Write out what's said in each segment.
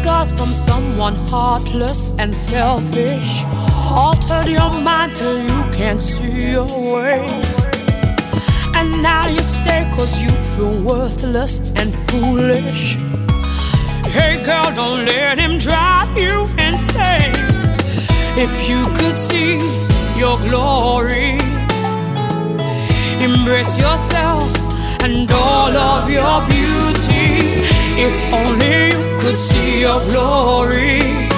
scars from someone heartless and selfish altered your mind till you can't see your way. And now you stay 'cause you feel worthless and foolish. Hey girl, don't let him drive you insane. If you could see your glory, embrace yourself and all of your beauty. If only you could see your glory,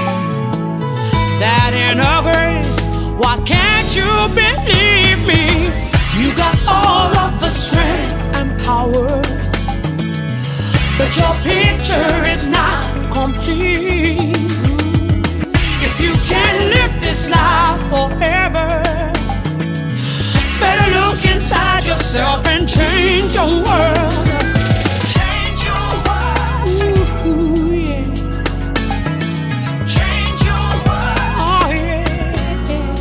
that inner grace, why can't you believe me? You got all of the strength and power, but your picture is not complete. If you can't live this life forever, better look inside yourself and change your world. Change your world. Ooh, yeah. Change your world. Oh, yeah.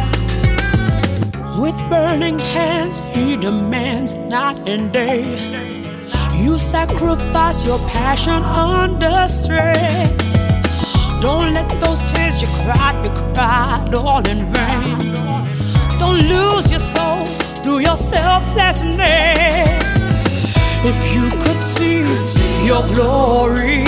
With burning hands, he demands night and day. You sacrifice your passion under stress. Don't let those tears you cried be cried all in vain. Don't lose your soul through your selflessness. If you could see your glory,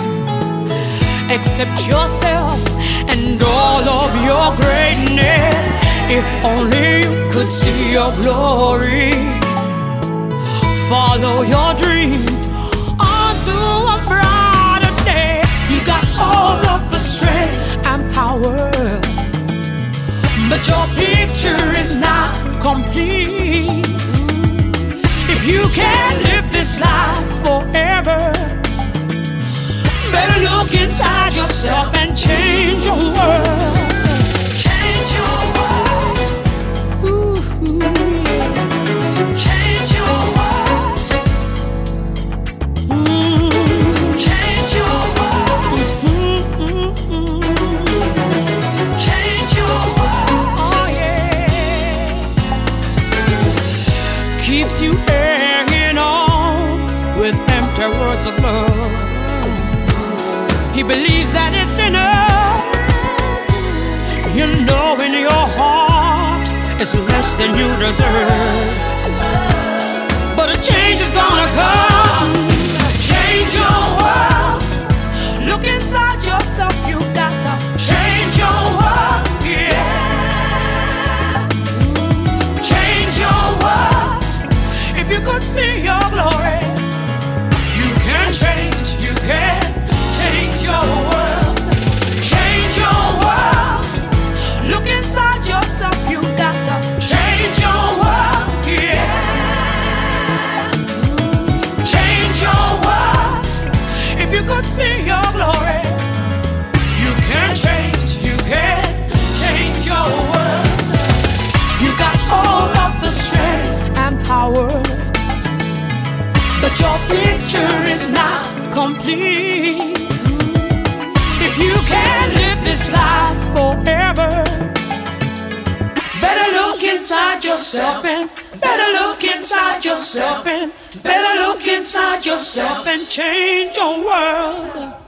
accept yourself and all of your greatness. If only you could see your glory, follow your dream onto a brighter day. You got all of the strength and power, but your picture is not complete. If you can't live this life forever, better look inside yourself and change your world. Change your world. Ooh, yeah. Change your world. Change your world. Change your world. Keeps you hanging on with empty words of love. He believes that it's enough. You know in your heart it's less than you deserve. But a change is gonna come. Change your world. Look inside yourself, you got to change your world. Yeah. Change your world. If you could see your glory, you can change, you can change your world. Change your world. Look inside yourself, you got to change your world. Yeah. Change your world. If you could see your glory, you can change, you can change your world. You got all of the strength and power, but your picture is not complete. If you can't live this life forever, better look inside yourself and better look inside yourself and better look inside yourself and change your world.